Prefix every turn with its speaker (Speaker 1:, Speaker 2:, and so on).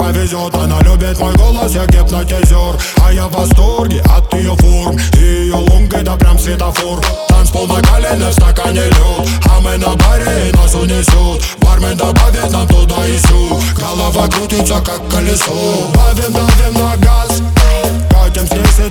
Speaker 1: повезет. Она любит мой голос, я гипнотизер. А я в восторге от ее форм. И ее лунг это прям светофор. Танцпол на колене, в стакане лед. А мы на баре и нас унесут. Бармен добавит нам туда и сюда. Голова крутится как колесо. Давим на газ, катим с ней